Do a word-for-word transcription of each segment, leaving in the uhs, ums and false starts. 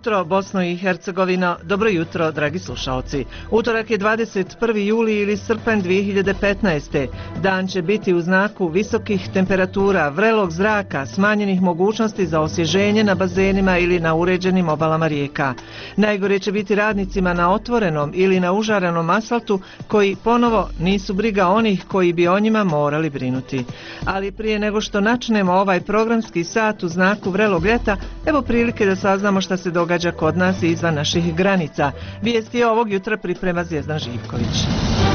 jutro, Bosno i Hercegovina, dobro jutro, dragi slušaoci. Utorak je dvadeset prvi juli ili srpanj dvije hiljade petnaeste. Dan će biti u znaku visokih temperatura, vrelog zraka, smanjenih mogućnosti za osvježenje na bazenima ili na uređenim obalama rijeka. Najgore će biti radnicima na otvorenom ili na užarenom asfaltu koji ponovo nisu briga onih koji bi o njima morali brinuti. Ali prije nego što načnemo ovaj programski sat u znaku vrelog ljeta, evo prilike da saznamo šta se događa kod nas i izvan naših granica. Vijesti ovog jutra priprema Zvijezdan Živković.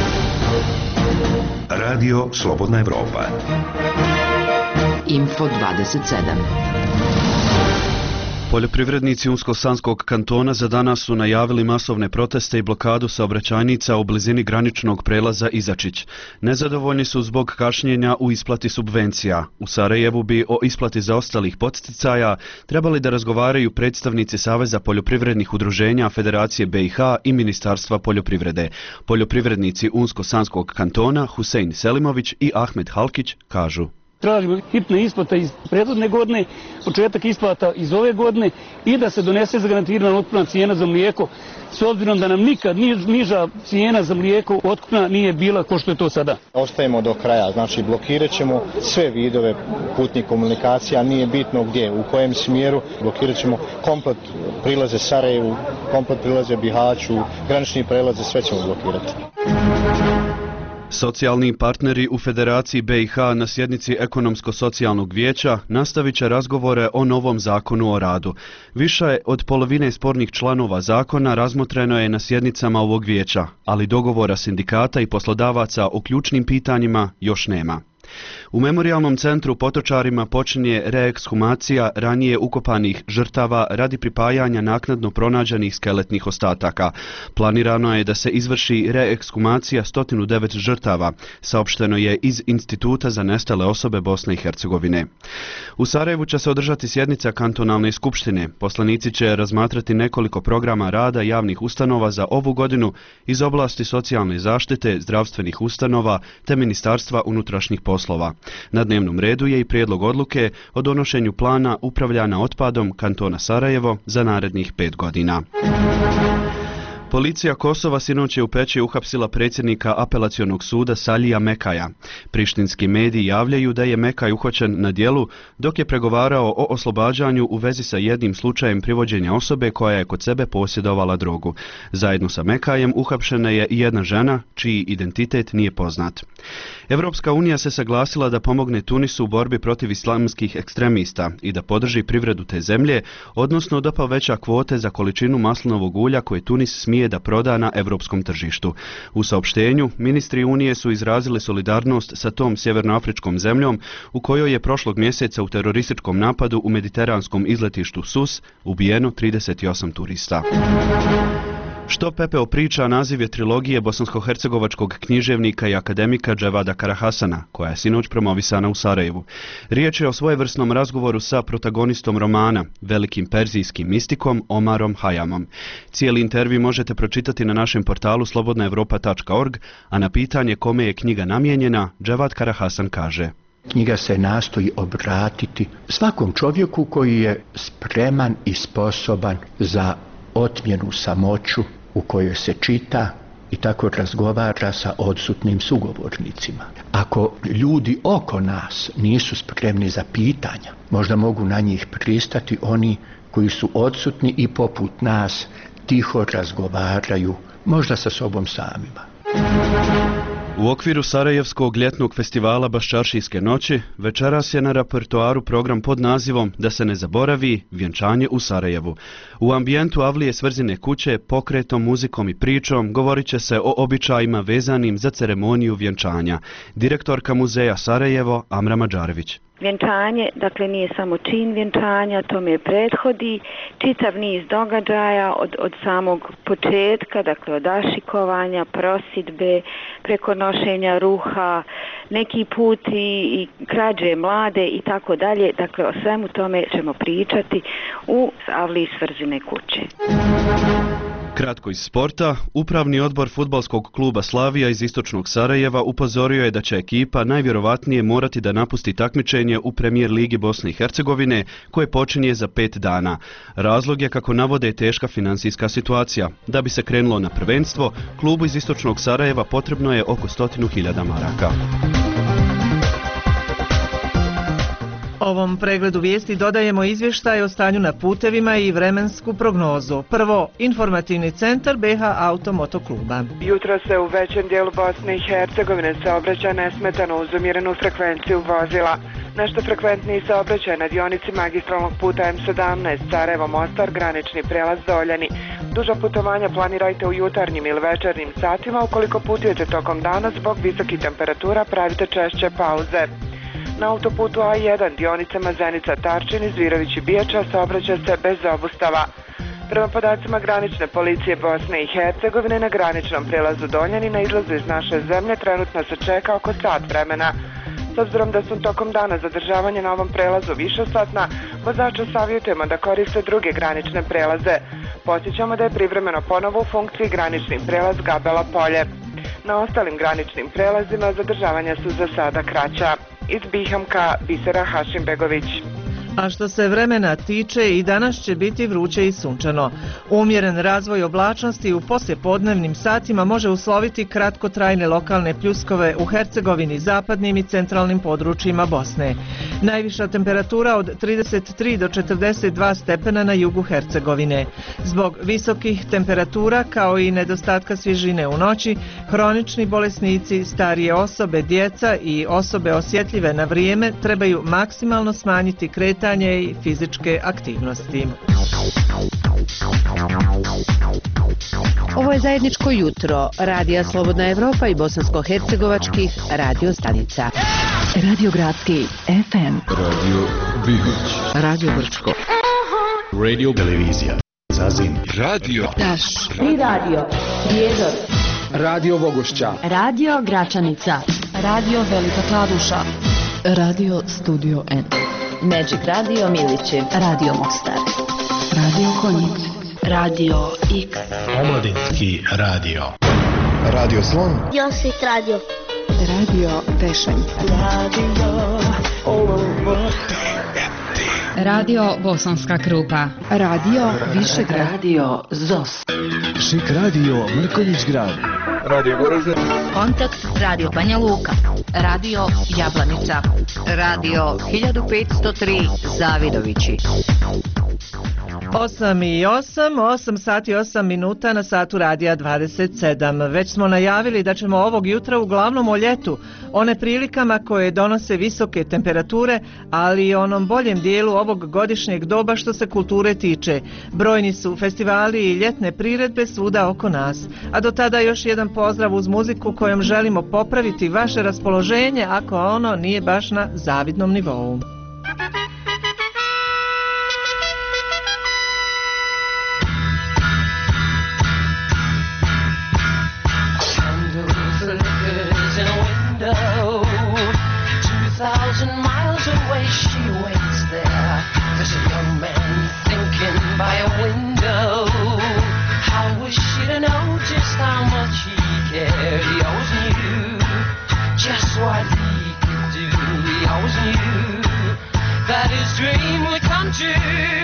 Radio Slobodna Evropa. Info dvadeset sedam. Poljoprivrednici Unsko-Sanskog kantona za danas su najavili masovne proteste i blokadu saobraćajnica u blizini graničnog prelaza Izačić. Nezadovoljni su zbog kašnjenja u isplati subvencija. U Sarajevu bi o isplati zaostalih podsticaja trebali da razgovaraju predstavnici Saveza poljoprivrednih udruženja Federacije B i H i Ministarstva poljoprivrede. Poljoprivrednici Unsko-Sanskog kantona Husein Selimović i Ahmed Halkić kažu: Tražimo hitne isplate iz prethodne godine, početak isplata iz ove godine i da se donese zagarantirana otkupna cijena za mlijeko, s obzirom da nam nikad niža cijena za mlijeko otkupna nije bila kao što je to sada. Ostajemo do kraja, znači blokirat ćemo sve vidove putnih komunikacija, nije bitno gdje, u kojem smjeru, blokirat ćemo komplet prilaze Sarajevu, komplet prilaze Bihaću, granični prelaze, sve ćemo blokirati. Socijalni partneri u Federaciji B i H na sjednici Ekonomsko-socijalnog vijeća nastavit će razgovore o novom zakonu o radu. Više od polovine spornih članova zakona razmotreno je na sjednicama ovog vijeća, ali dogovora sindikata i poslodavaca o ključnim pitanjima još nema. U Memorijalnom centru Potočarima počinje reekshumacija ranije ukopanih žrtava radi pripajanja naknadno pronađenih skeletnih ostataka. Planirano je da se izvrši reekshumacija sto devet žrtava, saopšteno je iz Instituta za nestale osobe Bosne i Hercegovine. U Sarajevu će se održati sjednica kantonalne skupštine. Poslanici će razmatrati nekoliko programa rada javnih ustanova za ovu godinu iz oblasti socijalne zaštite, zdravstvenih ustanova te Ministarstva unutrašnjih poslova. Na dnevnom redu je i prijedlog odluke o donošenju plana upravljanja otpadom kantona Sarajevo za narednih pet godina. Policija Kosova sinoć je u Peći uhapsila predsjednika apelacionog suda Salija Mekaja. Prištinski mediji javljaju da je Mekaj uhvaćen na djelu dok je pregovarao o oslobađanju u vezi sa jednim slučajem privođenja osobe koja je kod sebe posjedovala drogu. Zajedno sa Mekajem uhapšena je i jedna žena čiji identitet nije poznat. Evropska unija se saglasila da pomogne Tunisu u borbi protiv islamskih ekstremista i da podrži privredu te zemlje, odnosno da poveća kvote za količinu maslinovog ulja koje Tunis smije da proda na evropskom tržištu. U saopštenju, ministri Unije su izrazili solidarnost sa tom sjevernoafričkom zemljom u kojoj je prošlog mjeseca u terorističkom napadu u mediteranskom izletištu Sus ubijeno trideset osam turista. Što Pepeo priča naziv je trilogije bosansko-hercegovačkog književnika i akademika Dževada Karahasana, koja je sinoć promovisana u Sarajevu. Riječ je o svojevrsnom razgovoru sa protagonistom romana, velikim perzijskim mistikom Omarom Hayamom. Cijeli intervju možete pročitati na našem portalu slobodna evropa tačka org, a na pitanje kome je knjiga namijenjena, Dževad Karahasan kaže: Knjiga se nastoji obratiti svakom čovjeku koji je spreman i sposoban za otmjenu samoću u kojoj se čita i tako razgovara sa odsutnim sugovornicima. Ako ljudi oko nas nisu spremni za pitanja, možda mogu na njih pristati oni koji su odsutni i poput nas tiho razgovaraju, možda sa sobom samima. U okviru Sarajevskog ljetnog festivala Baščaršijske noći večeras je na repertoaru program pod nazivom Da se ne zaboravi, vjenčanje u Sarajevu. U ambijentu Avlije Svrzine kuće, pokretom, muzikom i pričom govorit će se o običajima vezanim za ceremoniju vjenčanja. Direktorka muzeja Sarajevo Amra Mađarević. Vjenčanje, dakle, nije samo čin vjenčanja, tome prethodi čitav niz događaja od, od samog početka, dakle od ašikovanja, prosidbe, preko nošenja ruha, neki put i, i krađe mlade i tako dalje. Dakle, o svemu tome ćemo pričati u Avliji Svrzine kuće. Kratko iz sporta, upravni odbor fudbalskog kluba Slavija iz istočnog Sarajeva upozorio je da će ekipa najvjerovatnije morati da napusti takmičenje u Premijer Ligi Bosne i Hercegovine koje počinje za pet dana. Razlog je, kako navode, teška financijska situacija. Da bi se krenulo na prvenstvo, klubu iz istočnog Sarajeva potrebno je oko stotinu hiljada maraka. Ovom pregledu vijesti dodajemo izvještaj o stanju na putevima i vremensku prognozu. Prvo, informativni centar B H Automoto kluba. Jutro se u većem dijelu Bosne i Hercegovine saobraćaj nesmetano uz umjerenu frekvenciju vozila. Nešto frekventniji saobraćaj na dionici magistralnog puta M sedamnaest Sarajevo-Mostar, granični prelaz Doljani. Duža putovanja planirajte u jutarnjim ili večernjim satima. Ukoliko putujete tokom dana, zbog visokih temperatura pravite češće pauze. Na autoputu A jedan dionicama Zenica-Tarčin, Zvirović i Bijača saobraća se bez obustava. Prema podacima granične policije Bosne i Hercegovine, na graničnom prijelazu Doljani na izlazu iz naše zemlje trenutno se čeka oko sat vremena. S obzirom da su tokom dana zadržavanja na ovom prelazu višesatna, vozače savjetujemo da koriste druge granične prelaze. Podsjećamo da je privremeno ponovo u funkciji granični prelaz Gabela Polje. Na ostalim graničnim prelazima zadržavanja su za sada kraća. Iz Bihamka, Bisera Hašimbegović. A što se vremena tiče, i danas će biti vruće i sunčano. Umjeren razvoj oblačnosti u poslijepodnevnim satima može usloviti kratkotrajne lokalne pljuskove u Hercegovini, zapadnim i centralnim područjima Bosne. Najviša temperatura od trideset tri do četrdeset dva stepena na jugu Hercegovine. Zbog visokih temperatura kao i nedostatka svježine u noći, hronični bolesnici, starije osobe, djeca i osobe osjetljive na vrijeme trebaju maksimalno smanjiti kretanje i fizičke aktivnosti. Ovo je zajedničko jutro Radija Slobodna Evropa i bosansko-hercegovačkih radio stanica. Radio Gradski F M, Radio Bihać, Radio Brčko, Radio Televizija Zazin, Radio Taš, Tri Radio Prijedor, Radio Vogošća, Radio Gračanica, Radio Velika Kladuša, Radio Studio N, Magic Radio Milići, Radio Mostar, Radio Konjic, Radio X, Omladinski radio, Radio Slon, Josip Radio, Radio Tešanj, Radio Radio Bosanska Krupa, Radio Višegrad, Radio Zos, Šik Radio Mrkonjić Grad, Radio Goražde, Kontakt Radio Banja Luka, Radio Jablanica, Radio hiljadu petsto tri Zavidovići. osam i osam, osam sati osam minuta na satu Radija dvadeset sedam. Već smo najavili da ćemo ovog jutra uglavnom o ljetu, o neprilikama koje donose visoke temperature, ali i onom boljem dijelu ovog godišnjeg doba što se kulture tiče. Brojni su festivali i ljetne priredbe svuda oko nas. A do tada još jedan pozdrav uz muziku kojom želimo popraviti vaše raspoloženje ako ono nije baš na zavidnom nivou. Thousand miles away she waits there. There's a young man thinking by a window. How was she to know just how much he cared? He always knew just what he could do. He always knew that his dream would come true.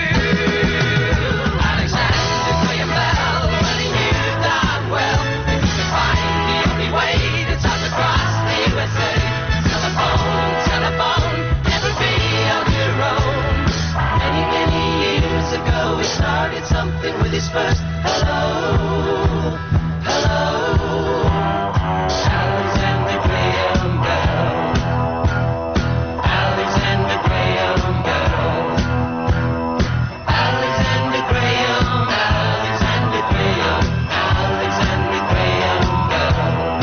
Alexander Graham Bell, well he knew that well. If he could find the only way to touch across the U S A. Telephone, telephone, never be on your own. Many, many years ago he started something with his first hello, hello. Alexander Graham Bell, Alexander Graham Bell, Alexander Graham, Alexander Graham, Alexander Graham Bell.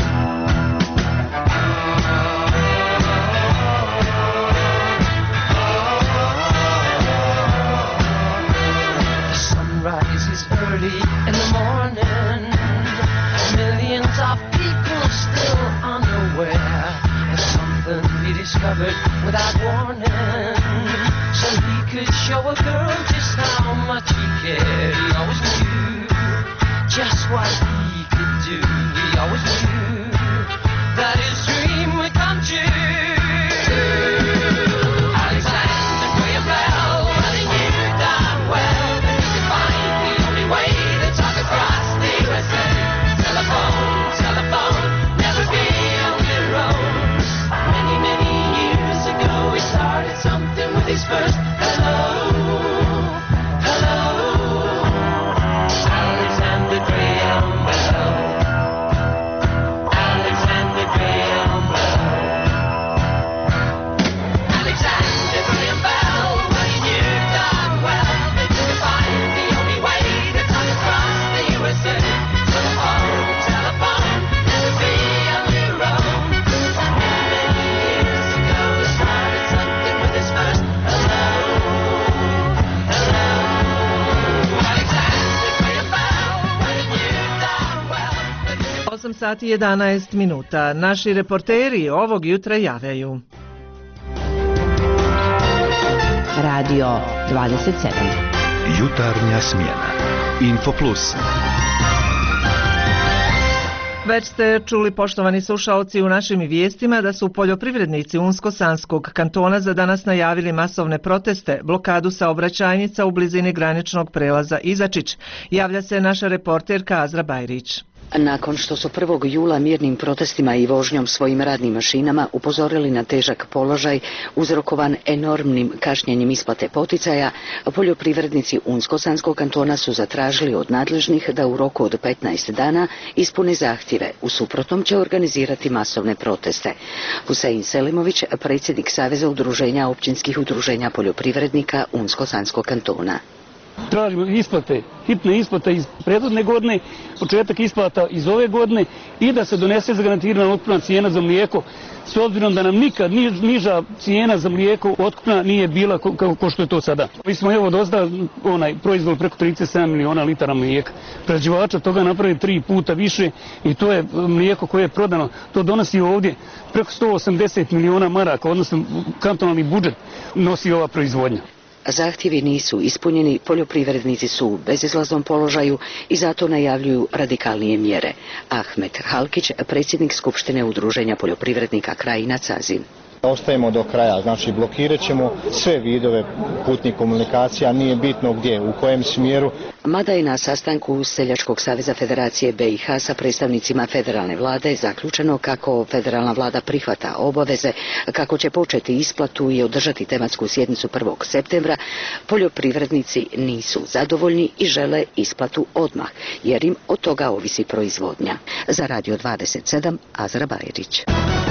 Rises early in the morning. Millions of people still unaware of something he discovered without warning. So he could show a girl just how much he cared. He always knew just what he could do. We always knew that his dream would come true. Alexander Graham Bell, well he knew darn well that he could find the only way to talk across the U S A. Telephone, telephone, never be on your own. Many, many years ago he started something with his first hello. osam sati i jedanaest minuta. Naši reporteri ovog jutra javljaju. Radio dvadeset sedam. Jutarnja smjena. Info Plus. Već ste čuli, poštovani slušaoci, u našim vijestima da su poljoprivrednici Unsko-Sanskog kantona za danas najavili masovne proteste, blokadu saobraćajnica u blizini graničnog prelaza Izačić. Javlja se naša reporterka Azra Bajrić. Nakon što su prvog jula mirnim protestima i vožnjom svojim radnim mašinama upozorili na težak položaj uzrokovan enormnim kašnjenjem isplate poticaja, poljoprivrednici Unsko-Sanskog kantona su zatražili od nadležnih da u roku od petnaest dana ispune zahtjeve, u suprotnom će organizirati masovne proteste. Husein Selimović, predsjednik Saveza udruženja općinskih udruženja poljoprivrednika Unsko-Sanskog kantona. Tražimo isplate, hitne isplate iz prethodne godine, početak isplata iz ove godine i da se donese zagarantirana otkupna cijena za mlijeko, s obzirom da nam nikad niža cijena za mlijeko otkupna nije bila kao ko što je to sada. Mi smo evo dozda onaj proizvod preko trideset sedam miliona litara mlijeka. Prerađivača toga napravi tri puta više i to je mlijeko koje je prodano. To donosi ovdje preko sto osamdeset miliona maraka, odnosno kantonalni budžet nosi ova proizvodnja. Zahtjevi nisu ispunjeni, poljoprivrednici su u bezizlaznom položaju i zato najavljuju radikalnije mjere. Ahmet Halkić, predsjednik Skupštine udruženja poljoprivrednika Krajina Cazin. Ostajemo do kraja, znači blokirat ćemo sve vidove putnih komunikacija, nije bitno gdje, u kojem smjeru. Mada je na sastanku Seljačkog saveza Federacije B i H sa predstavnicima federalne vlade zaključeno kako federalna vlada prihvata obaveze, kako će početi isplatu i održati tematsku sjednicu prvog septembra, poljoprivrednici nisu zadovoljni i žele isplatu odmah, jer im od toga ovisi proizvodnja. Za Radio dvadeset sedam, Azra Bajrić.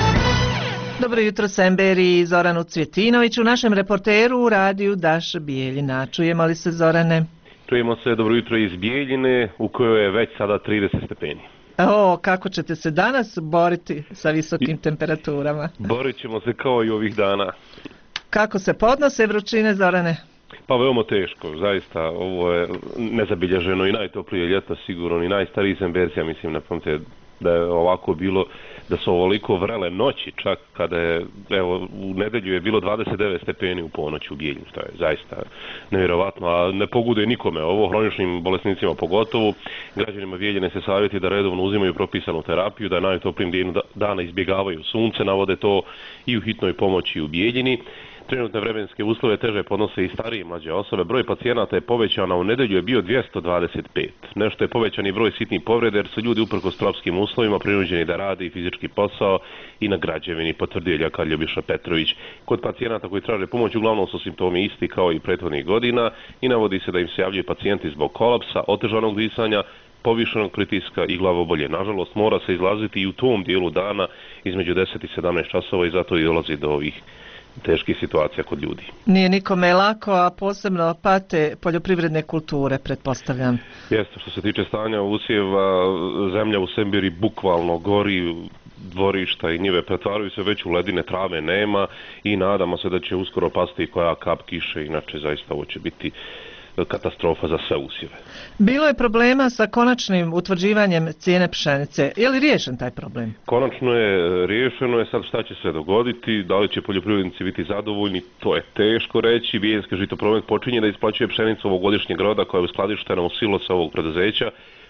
Dobro jutro, Semberi i Zoranu Cvjetinoviću, našem reporteru u radiju Daš Bijeljina. Čujemo li se, Zorane? Čujemo se, dobro jutro iz Bijeljine, u kojoj je već sada trideset stepeni. O, kako ćete se danas boriti sa visokim temperaturama? Borit ćemo se kao i ovih dana. Kako se podnose vrućine, Zorane? Pa veoma teško, zaista, ovo je nezabilježeno i najtoplije ljeto sigurno, i najstariji Semberci, ja mislim, na pamte da je ovako bilo, da su ovoliko vrele noći, čak kada je, evo, u nedelju je bilo dvadeset devet stepeni u ponoći u Bijeljinu, što je zaista nevjerovatno, a ne pogoduje nikome, ovo hroničnim bolesnicima pogotovo. Građanima Bijeljine se savjeti da redovno uzimaju propisanu terapiju, da najtoplijim dijelu dana izbjegavaju sunce, navode to i u hitnoj pomoći u Bijeljini. Trenutne vremenske uslove teže podnose i starije mlađe osobe. Broj pacijenata je povećan, a u nedelju je bio dvjesto dvadeset pet. Nešto je povećan i broj sitnih povreda jer su ljudi uprkos tropskim uslovima prinuđeni da rade i fizički posao i na građevini, potvrdio je ljekar Ljubiša Petrović. Kod pacijenata koji traže pomoć uglavnom su simptomi isti kao i prethodnih godina i navodi se da im se javljaju pacijenti zbog kolapsa, otežanog disanja, povišenog pritiska i glavobolje. Nažalost, mora se izlaziti i u tom dijelu dana između deset i sedamnaest časova i zato i dolazi do ovih teških situacija kod ljudi. Nije nikome lako, a posebno pate poljoprivredne kulture, pretpostavljam. Jeste, što se tiče stanja usjeva, zemlja u Sembiri bukvalno gori, dvorišta i njive pretvaraju se već u ledine, trave nema i nadamo se da će uskoro pasti koja kap kiše, inače zaista ovo će biti katastrofa za sve usjeve. Bilo je problema sa konačnim utvrđivanjem cijene pšenice. Je li riješen taj problem? Konačno je riješeno, je sad šta će se dogoditi, da li će poljoprivrednici biti zadovoljni, to je teško reći. Bijeljinski žitopromet počinje da isplaćuje pšenicu ovogodišnjeg roda koja je uskladištena u silose ovog preduzeća,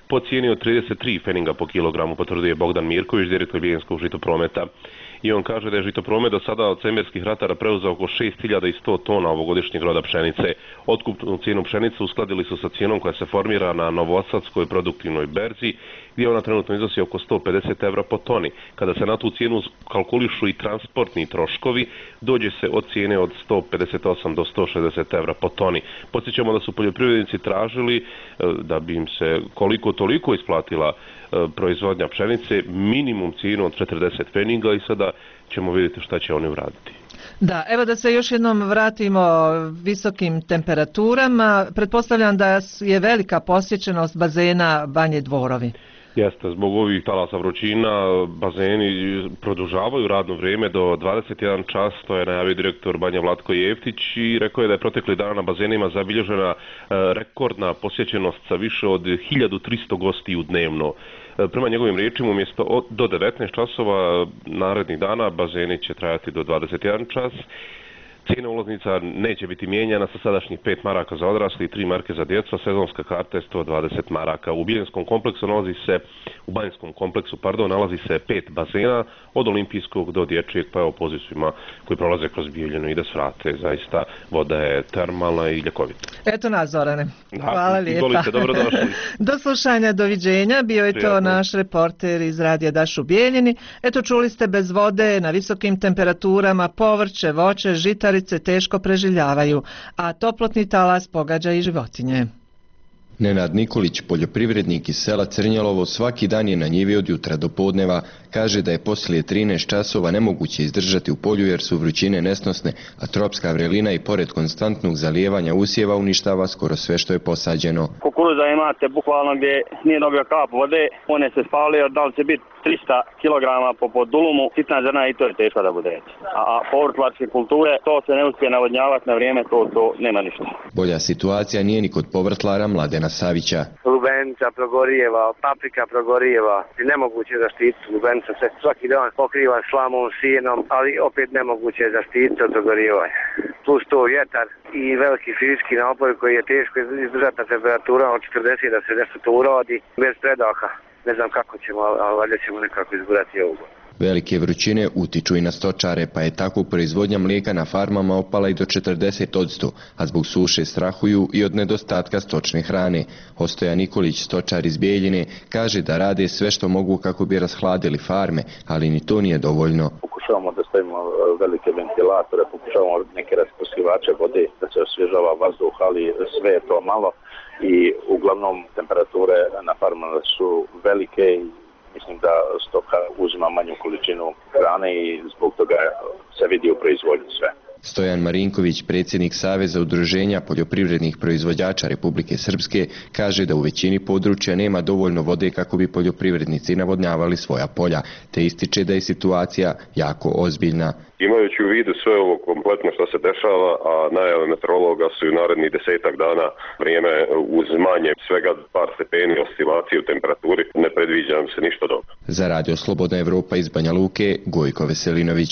po cijeni od trideset tri pfeninga po kilogramu, potvrdio je Bogdan Mirković, direktor Bijeljinskog žitoprometa. I on kaže da je žitopromet do sada od semirskih ratara preuzeo oko šest hiljada sto tona ovogodišnjeg roda pšenice. Otkupnu cijenu pšenice uskladili su sa cijenom koja se formira na Novosadskoj produktivnoj berzi, gdje ona trenutno iznosi oko sto pedeset evra po toni. Kada se na tu cijenu kalkulišu i transportni troškovi, dođe se od cijene od sto pedeset osam do sto šezdeset evra po toni. Podsjećamo da su poljoprivrednici tražili da bi im se koliko toliko isplatila proizvodnja pšenice, minimum cijenu od četrdeset pfeninga i sada ćemo vidjeti šta će oni uraditi. Da, evo da se još jednom vratimo visokim temperaturama. Pretpostavljam da je velika posjećenost bazena Banje Dvorovi. Jeste, zbog ovih talasa vrućina bazeni produžavaju radno vrijeme do dvadeset jedan čas, to je najavio direktor Banje Vlatko Jeftić i rekao je da je protekli dana na bazenima zabilježena rekordna posjećenost sa više od hiljadu tristo gostiju dnevno. Prema njegovim riječima, umjesto do devetnaest časova narednih dana bazeni će trajati do dvadeset jedan čas. Cijena ulaznica neće biti mijenjana sa sadašnjih pet maraka za odrasli i tri marke za djecu, a sezonska karta je sto dvadeset maraka. U Biljinskom kompleksu nalazi se, u Banjskom kompleksu, pardon, nalazi se pet bazena, od olimpijskog do dječjeg, pa evo poziv svima koji prolaze kroz Bijeljinu i da svrate. Zaista voda je termalna i ljekovita. Eto nas, Zorane. Da, hvala lijepa. Izvolite, dobrodošli. Do slušanja, doviđenja. Bio je Prijatno. to naš reporter iz Radija Daš u Bijeljini. Eto, čuli ste, bez vode, na visokim temperaturama, povrće, voće, žitarice teško preživljavaju, a toplotni talas pogađa i životinje. Nenad Nikolić, poljoprivrednik iz sela Crnjelovo, svaki dan je na njivi od jutra do podneva. Kaže da je poslije trinaest časova nemoguće izdržati u polju jer su vrućine nesnosne, a tropska vrelina i pored konstantnog zalijevanja usjeva uništava skoro sve što je posađeno. Kukuruza imate bukvalno gdje nije dobio kap vode, on je se spalio, da li će biti trista kilograma po podulumu, sitna zrna i to je teško da bude. A, a povrtlarske kulture, to se ne uspije navodnjavati na vrijeme, to, to nema ništa. Bolja situacija nije ni kod povrtlara Mladena Savića. Lubenica progorijeva, paprika progorijeva i nemoguće je zaštititi. Lubenica se svaki dan pokriva slamom, sijenom, ali opet nemoguće je zaštititi od progorijevanja. Plus to vjetar i veliki fizički napor koji je teško izdržati na temperatura od četrdeset da se nešto to uradi bez predaha. Ne znam kako ćemo, ali valjda ćemo nekako izgurati ovu. Velike vrućine utiču i na stočare, pa je tako proizvodnja mlijeka na farmama opala i do četrdeset posto, a zbog suše strahuju i od nedostatka stočne hrane. Ostoja Nikolić, stočar iz Bijeljine, kaže da rade sve što mogu kako bi rashladili farme, ali ni to nije dovoljno. Pokušavamo da stavimo velike ventilatore, pokušavamo neke raspršivače vode da se osvježava vazduh, ali sve je to malo i uglavnom temperature na farmama su velike i mislim da stoka uzima manju količinu hrane i zbog toga se vidi u proizvodnji sve. Stojan Marinković, predsjednik Saveza udruženja poljoprivrednih proizvođača Republike Srpske, kaže da u većini područja nema dovoljno vode kako bi poljoprivrednici navodnjavali svoja polja, te ističe da je situacija jako ozbiljna. Imajući u vidu sve ovo kompletno što se dešava, a najave meteorologa su i narednih desetak dana vrijeme uz manje svega par stepeni oscilacije u temperaturi, ne predviđam se ništa dobro. Za Radio Slobodna Evropa iz Banja Luke, Gojko Veselinović.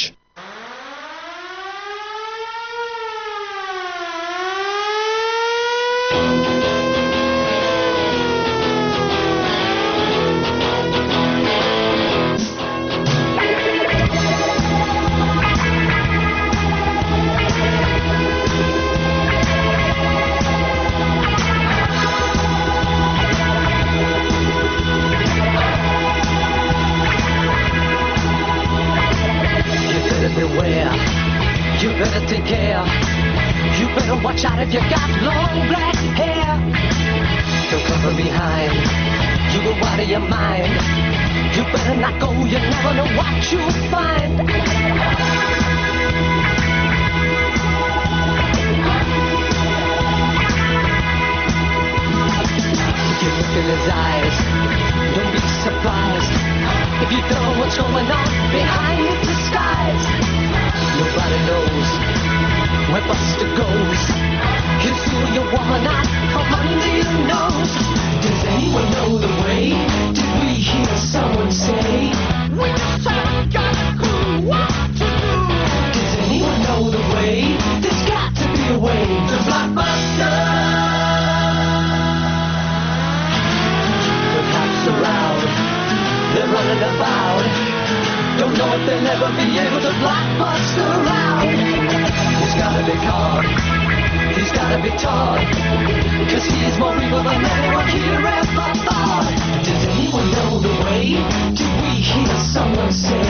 bothered about. Don't know if they'll ever be able to blockbuster out. He's gotta be caught, he's gotta be taught, cause he's more evil than anyone here ever thought. Does anyone know the way? Did we hear someone say?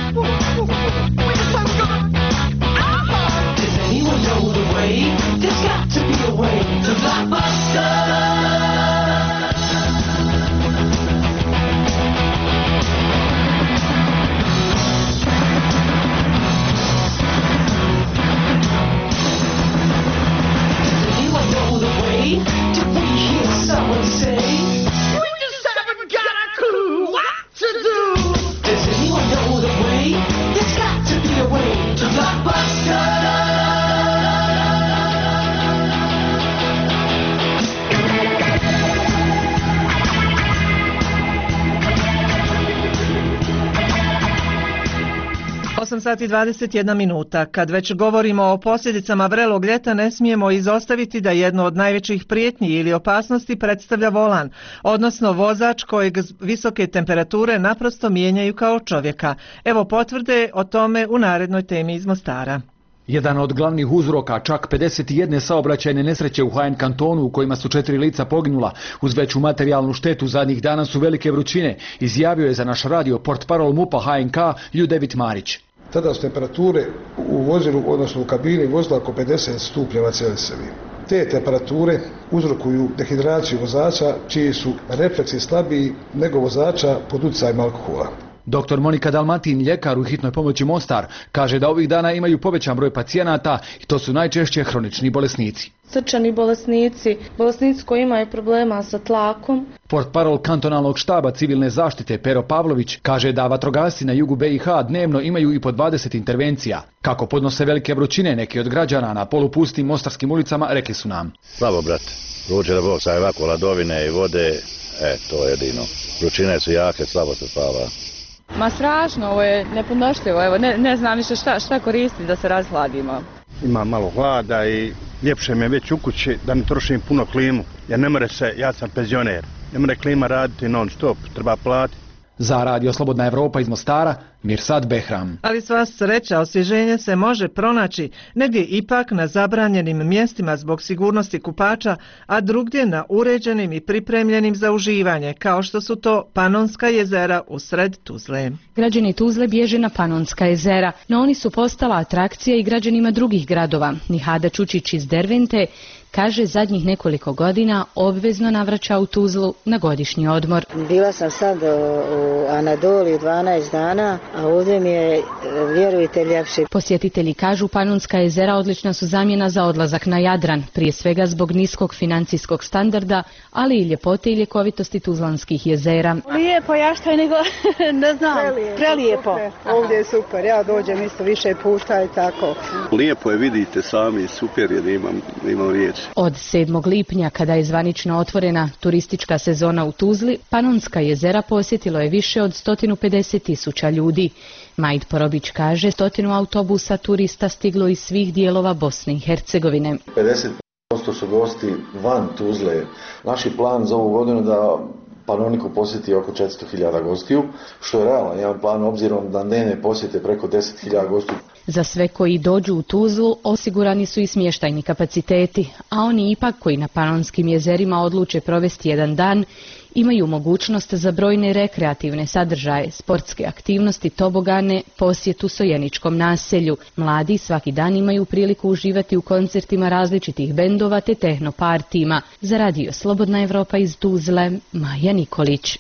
Does anyone know the way? There's got to be a way to blockbuster. Did we hear someone say? We just haven't got a clue what to do. Does anyone know the way? There's got to be a way to blockbuster. osam sati i dvadeset jedna minuta. Kad već govorimo o posljedicama vrelog ljeta, ne smijemo izostaviti da jedno od najvećih prijetnji ili opasnosti predstavlja volan, odnosno vozač kojeg visoke temperature naprosto mijenjaju kao čovjeka. Evo potvrde o tome u narednoj temi iz Mostara. Jedan od glavnih uzroka čak pedeset jedne saobraćajne nesreće u H N kantonu u kojima su četiri lica poginula uz veću materijalnu štetu zadnjih dana su velike vrućine, izjavio je za naš radio portparol MUP-a H N K Ljudevit Marić. Tada su temperature u vozilu, odnosno u kabini vozila oko pedeset stupnjeva Celzijevih. Te temperature uzrokuju dehidraciju vozača čiji su refleksi slabiji nego vozača pod utjecajem alkohola. Doktor Monika Dalmatin, ljekar u hitnoj pomoći Mostar, kaže da ovih dana imaju povećan broj pacijenata i to su najčešće hronični bolesnici. Srčani bolesnici, bolesnici koji imaju problema sa tlakom. Portparol kantonalnog štaba civilne zaštite Pero Pavlović kaže da vatrogasci na jugu B i H dnevno imaju i po dvadeset intervencija. Kako podnose velike vrućine, neki od građana na polupustim mostarskim ulicama rekli su nam. Slabo, brate. Vruće da Bog saje ovako ladovine i vode, e, to je jedino. Vrućine su jake, slabo se spava. Ma strašno, ovo je nepodnošljivo, evo ne, ne znam više šta, šta koristiti da se razhladimo. Ima malo hlada i ljepše mi je već u kući da ne trošim puno klimu, jer ne more se, ja sam penzioner, ne more klima raditi non stop, treba platiti. Za Radio Slobodna Evropa iz Mostara, Mirsad Behram. Ali sva sreća, osvježenje se može pronaći negdje ipak na zabranjenim mjestima zbog sigurnosti kupača, a drugdje na uređenim i pripremljenim za uživanje, kao što su to Panonska jezera usred Tuzle. Građani Tuzle bježe na Panonska jezera, no oni su postala atrakcija i građanima drugih gradova. Nihada Čučić iz Dervente kaže zadnjih nekoliko godina obvezno navraća u Tuzlu na godišnji odmor. Bila sam sad u Anadoliji dvanaest dana, a ovdje mi je, vjerujte, ljepše. Posjetitelji kažu Panonska jezera odlična su zamjena za odlazak na Jadran, prije svega zbog niskog financijskog standarda, ali i ljepote i ljekovitosti tuzlanskih jezera. Lijepo, ja što je nego, ne znam, prelijepo. prelijepo. Ovdje je super, ja dođem isto više puta i tako. Lijepo je, vidite sami, super je da imam, imam riječ. Od sedmog lipnja, kada je zvanično otvorena turistička sezona u Tuzli, Panonska jezera posjetilo je više od sto pedeset tisuća ljudi. Majd Porobić kaže, stotinu autobusa turista stiglo iz svih dijelova Bosne i Hercegovine. pedeset posto su gosti van Tuzle. Naš je plan za ovu godinu da Panoniku posjeti oko četiristo hiljada gostiju, što je realno jedan plan obzirom da dnevne posjete preko deset hiljada gostiju. Za sve koji dođu u Tuzlu osigurani su i smještajni kapaciteti, a oni ipak koji na Panonskim jezerima odluče provesti jedan dan imaju mogućnost za brojne rekreativne sadržaje, sportske aktivnosti, tobogane, posjetu Sojeničkom naselju. Mladi svaki dan imaju priliku uživati u koncertima različitih bendova te tehnopartijima. Za Radio Slobodna Evropa iz Tuzle, Maja Nikolić.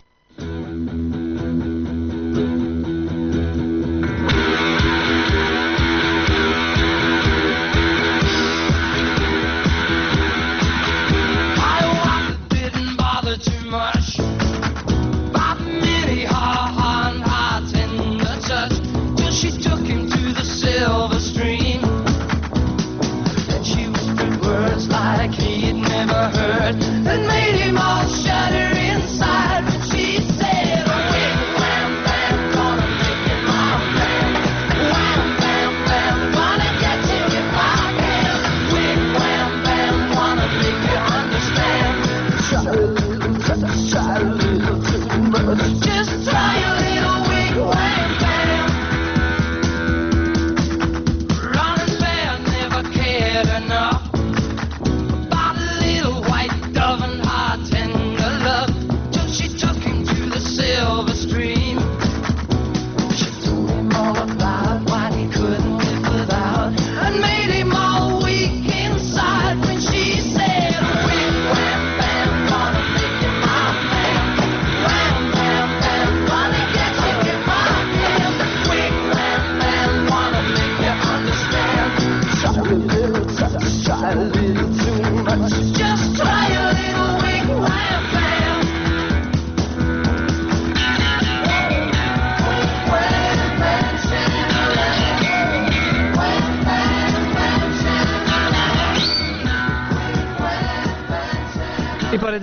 Silver stream and she whispered words like he'd never heard that made him all shudder inside when she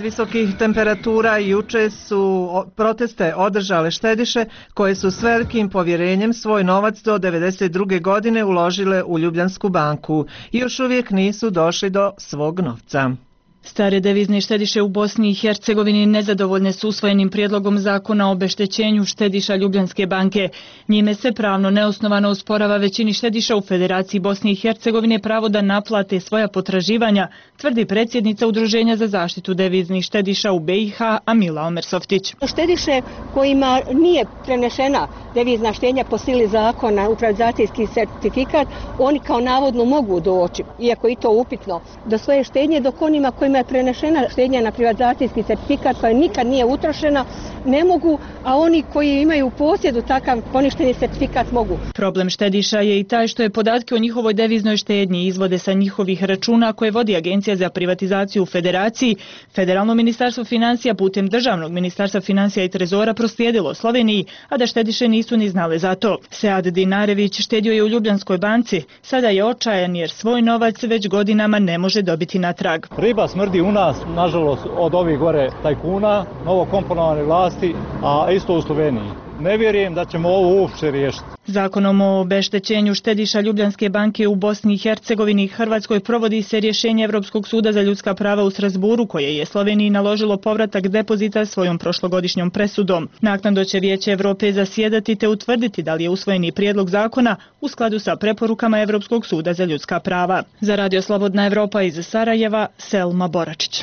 visokih temperatura juče su proteste održale štediše koje su s velikim povjerenjem svoj novac do devedeset druge godine uložile u Ljubljansku banku i još uvijek nisu došli do svog novca. Stare devizne štediše u Bosni i Hercegovini nezadovoljne su usvojenim prijedlogom zakona o obeštećenju štediša Ljubljanske banke. Njime se pravno neosnovano osporava većini štediša u Federaciji Bosne i Hercegovine pravo da naplate svoja potraživanja, tvrdi predsjednica Udruženja za zaštitu deviznih štediša u B i H Amila Omersoftić. Štediše kojima nije prenešena devizna štednja po sili zakona u privatizacijski certifikat, oni kao navodno mogu doći, iako i to upitno, do svoje štednje, dok onima kojima je prenešena štednja na privatizacijski certifikat koja nikad nije utrošena ne mogu, a oni koji imaju u posjedu takav poništeni certifikat mogu. Problem štediša je i taj što je podatke o njihovoj deviznoj štednji izvode sa njihovih računa koje vodi Agencija za privatizaciju u Federaciji. Federalno ministarstvo financija putem Državnog ministarstva financija i trezora proslijedilo Sloveniji, a da štediše nisu ni znale za to. Sead Dinarević štedio je u Ljubljanskoj banci, sada je očajan jer svoj novac već godinama ne može dobiti natrag. Riba smrdi u nas, nažalost, od ovih gore tajkuna, novokomponovane vlasti, a isto u Sloveniji. Ne vjerujem da ćemo ovo uopće riješiti. Zakonom o obeštećenju štediša Ljubljanske banke u Bosni i Hercegovini i Hrvatskoj provodi se rješenje Europskog suda za ljudska prava u Strasburu koje je Sloveniji naložilo povratak depozita svojom prošlogodišnjom presudom. Naknadno će Vijeće Europe zasjedati te utvrditi da li je usvojeni prijedlog zakona u skladu sa preporukama Europskog suda za ljudska prava. Za Radio Slobodna Evropa iz Sarajeva, Selma Boračić.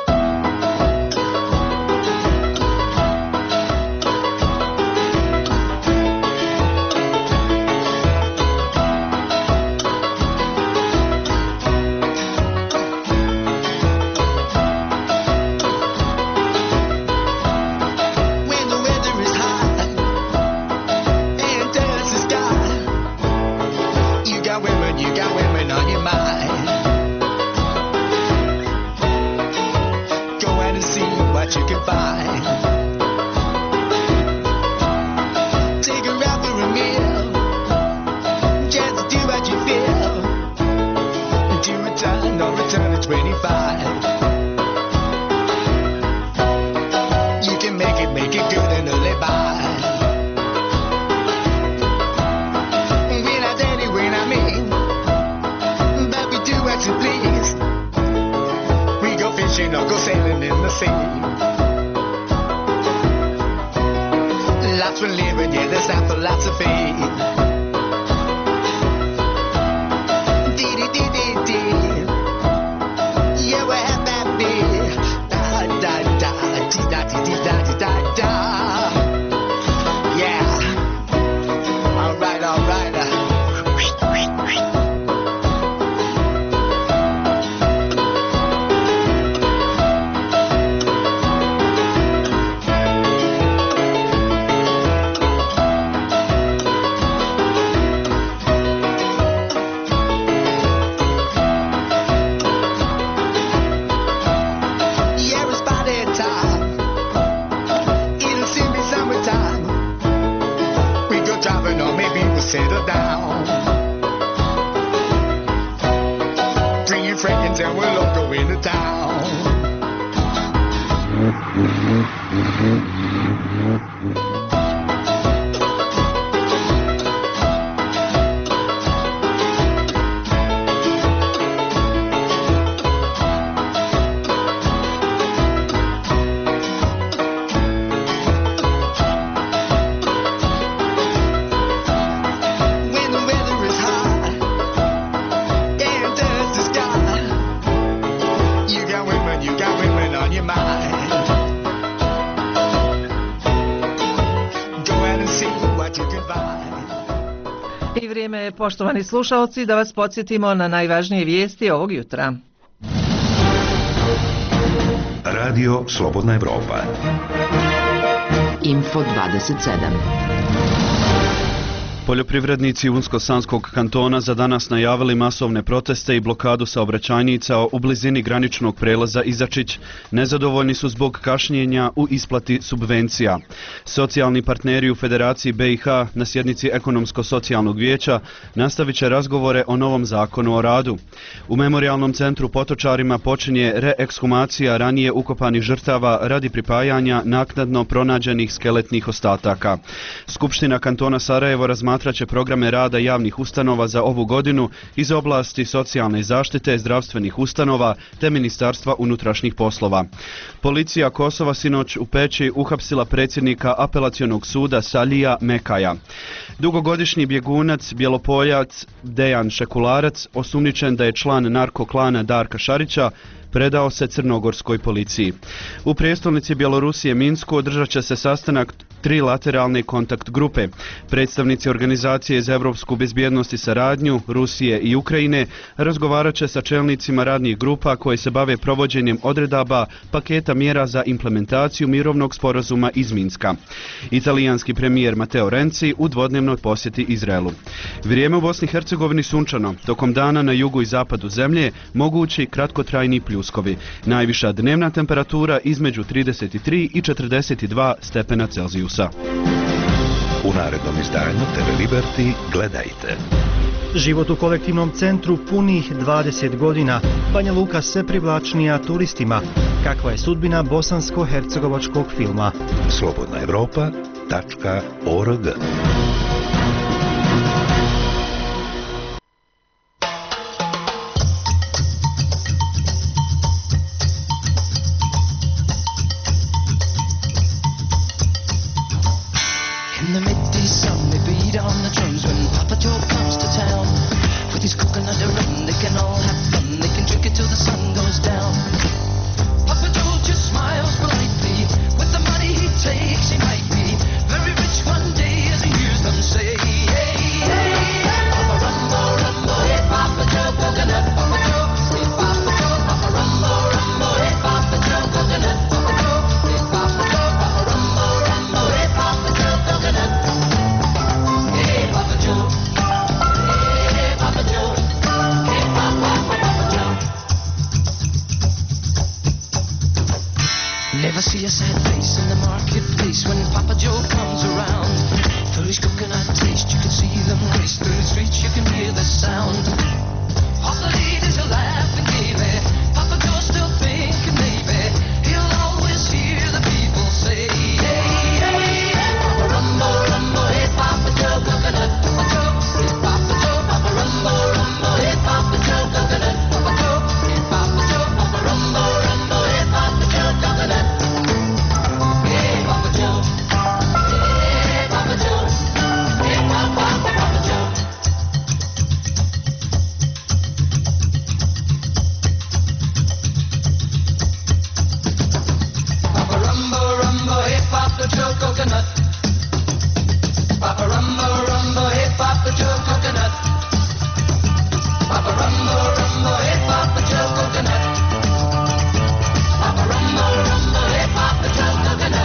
I vrijeme je, poštovani slušalci, da vas podsjetimo na najvažnije vijesti ovog jutra. Radio Slobodna Evropa. Info dvadeset sedam. Poljoprivrednici Unsko-Sanskog kantona za danas najavili masovne proteste i blokadu saobraćajnica u blizini graničnog prelaza Izačić. Nezadovoljni su zbog kašnjenja u isplati subvencija. Socijalni partneri u Federaciji B i H na sjednici Ekonomsko-socijalnog vijeća nastavit će razgovore o novom zakonu o radu. U Memorijalnom centru Potočarima počinje reekshumacija ranije ukopanih žrtava radi pripajanja naknadno pronađenih skeletnih ostataka. Skupština kantona Sarajevo razmatra će programe rada javnih ustanova za ovu godinu iz oblasti socijalne zaštite, zdravstvenih ustanova te Ministarstva unutrašnjih poslova. Policija Kosova sinoć u Peći uhapsila predsjednika apelacionog suda Salija Mekaja. Dugogodišnji bjegunac, bjelopoljac Dejan Šekularac, osumnjičen da je član narkoklana Darka Šarića, predao se crnogorskoj policiji. U prijestolnici Bjelorusije Minsku održat će se sastanak trilateralne kontakt grupe. Predstavnici organizacije za europsku bezbjednost i saradnju Rusije i Ukrajine razgovarat će sa čelnicima radnih grupa koje se bave provođenjem odredaba paketa mjera za implementaciju mirovnog sporazuma iz Minska. Italijanski premijer Matteo Renzi u dvodnevnoj posjeti Izraelu. Vrijeme u Bosni i Hercegovini sunčano. Tokom dana na jugu i zapadu zemlje mogući kratkotrajni pljuskovi. Najviša dnevna temperatura između trideset tri i četrdeset dva stepena Celzijusa. U narednom izdanju T V Liberty gledajte. Život u kolektivnom centru punih dvadeset godina. Banja Luka sve privlačnija turistima. Kakva je sudbina bosansko-hercegovačkog filma? Slobodna Evropa tačka org. In the midday sun, they beat on the drums when Papa Joe comes to town. With his coconut rum, they can all have fun. They can drink it till the sun goes down. Papa Joe just smiles politely. With the money he takes, he might be very rich one day, as he hears them say. Hey, hey, hey, Papa Rumbo, Rumbo, hey, Papa Joe, coconut, Papa Joe, hey, Papa Joe, Papa Rumbo, Rumbo, hey, Papa Joe, coconut, Papa Joe, hey, Papa Joe, Papa Rumbo, Rumbo, hey, Papa Joe, coconut. Hey, Papa Joe, hey, Papa Joe, hey, Papa, Papa Joe. Never see a sad face in the marketplace when Papa Joe comes around. For his coconut taste, you can see them race through the streets, you can hear the sound. All the ladies are laughing gaily. Papa Joe's still thinking maybe he'll always hear the people say, hey, hey, hey, Papa Rumbo, Rumbo, hey, Papa Joe, coconut, Papa Joe, hey, Papa Joe, Papa Rumbo, Rumbo, hey, Papa Joe, coconut, Papa Joe, hey, Papa Joe, Papa Rumbo, Rumbo, hey, Papa Joe, coconut. Hey, Papa Joe, hey, Papa Joe, hey, Papa, Papa Joe. Papa Rumbo, Rumbo, hey, Papa Joe, coconut. Papa Rumbo, Rumbo, hey, Papa Joe, coconut. Papa Rumbo, Rumbo, hey, Papa Joe, coconut. Papa Rumbo, Rumbo, hey, Papa Joe, coconut.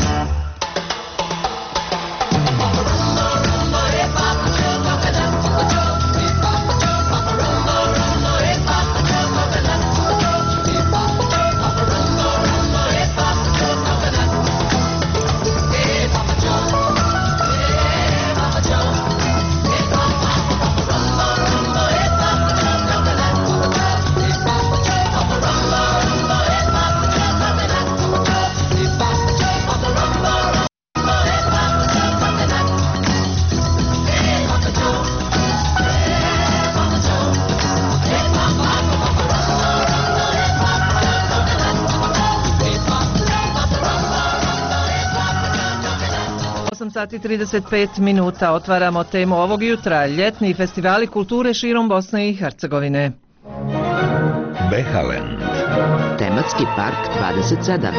Papa Rumbo, Rumbo, hey, Papa Joe, coconut. Papa Joe, hey, Papa Joe, Papa Rumbo, Rumbo, hey, Papa Joe, coconut. Papa Joe, hey, Papa Joe, Papa Rumbo, Rumbo, hey, Papa Joe, coconut. Hey, Papa Joe, hey, Papa Joe, hey, Papa, Papa Rumbo, Rumbo, hey, Papa Joe, coconut. Papa Joe, hey, Papa Joe, Papa Rumbo, Rumbo, hey, Papa Joe, coconut. Papa Joe, hey, Papa Joe, Papa Rumbo, Rumbo, hey, Papa Joe, coconut. Hey, Papa Joe, hey, Papa Joe, hey, Papa, Papa Rumbo, Rumbo, hey, Papa Joe, coconut. Papa Joe, hey, Papa Joe, Papa Rumbo, Rumbo, hey, Papa Joe, coconut. osam sati i trideset pet minuta otvaramo temu ovog jutra. Ljetni festivali kulture širom Bosne i Hercegovine. Behalend. Tematski park dvadeset sedam.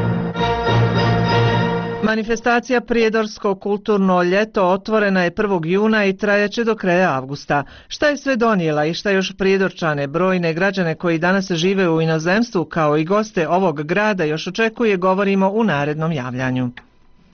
Manifestacija Prijedorsko kulturno ljeto otvorena je prvog juna i trajaće do kraja avgusta. Šta je sve donijela i šta još Prijedorčane, brojne građane koji danas žive u inozemstvu kao i goste ovog grada još očekuje, govorimo u narednom javljanju.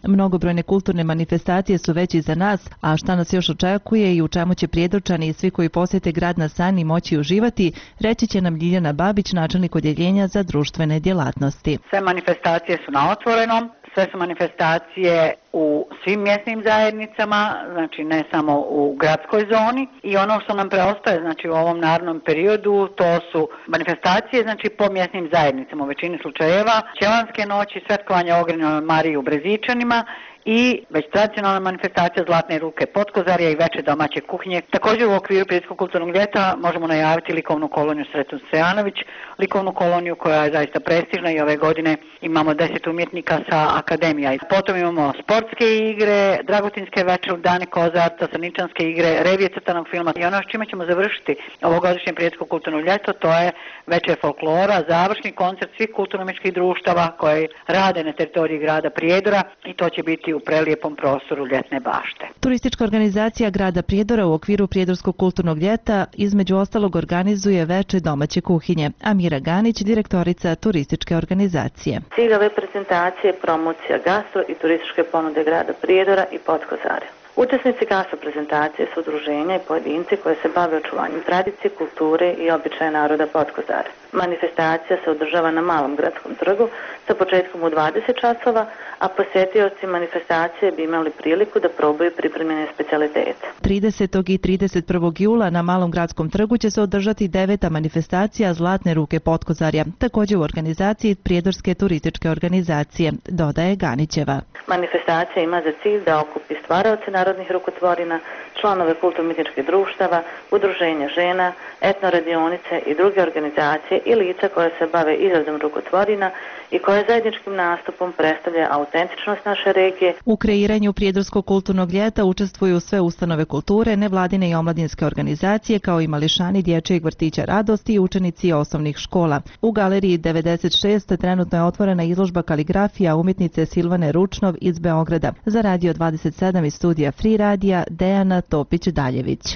Mnogobrojne kulturne manifestacije su već iza nas, a šta nas još očekuje i u čemu će Prijedorčani i svi koji posjete grad na Sani moći uživati, reći će nam Ljiljana Babić, načelnik odjeljenja za društvene djelatnosti. Sve manifestacije su na otvorenom, sve su manifestacije u svim mjesnim zajednicama, znači ne samo u gradskoj zoni, i ono što nam preostaje znači u ovom narednom periodu to su manifestacije znači po mjesnim zajednicama u većini slučajeva, Ćelanske noći, svetkovanje Ogrinjoj Mariji u Brezičanima i već tradicionalna manifestacija Zlatne ruke Potkozarja i veče domaće kuhinje. Također u okviru Prijedorskog kulturnog ljeta možemo najaviti likovnu koloniju Sretun Stojanović, likovnu koloniju koja je zaista prestižna i ove godine imamo deset umjetnika sa akademija. Potom imamo sportske igre, Dragutinske večer, Dani Kozarca, Srničanske igre, revije crtanog filma i ono s čime ćemo završiti ovogodišnje Prijedorsko kulturno ljeto, to je večer folklora, završni koncert svih kulturno-umjetničkih društava koji rade na teritoriji grada Prijedora i to će biti u prelijepom prostoru Ljetne bašte. Turistička organizacija grada Prijedora u okviru Prijedorskog kulturnog ljeta između ostalog organizuje veče domaće kuhinje. Amira Ganić, direktorica turističke organizacije. Cilj ove prezentacije je promocija gastro i turističke ponude grada Prijedora i Potkozarja. Učesnici gastro prezentacije su udruženja i pojedinci koji se bave očuvanjem tradicije, kulture i običaja naroda Potkozarja. Manifestacija se održava na Malom gradskom trgu sa početkom u dvadeset časova, a posjetioci manifestacije bi imali priliku da probaju pripremljene specijalitete. tridesetog i trideset prvog jula na Malom gradskom trgu će se održati deveta manifestacija Zlatne ruke Potkozarja, također u organizaciji Prijedorske turističke organizacije, dodaje Ganićeva. Manifestacija ima za cilj da okupi stvaraoce narodnih rukotvorina, članove kulturno-umjetničkih društava, udruženja žena, etnoradionice i druge organizacije i lica koje se bave izradom rukotvorina i koje zajedničkim nastupom predstavlja autentičnost naše regije. U kreiranju Prijedorskog kulturnog ljeta učestvuju sve ustanove kulture, nevladine i omladinske organizacije, kao i mališani dječjeg vrtića Radosti i učenici osnovnih škola. U galeriji devedeset šest trenutno je otvorena izložba kaligrafija umjetnice Silvane Ručnov iz Beograda. Za Radio dvadeset sedam iz studija Free Radija, Dejana Topić-Daljević.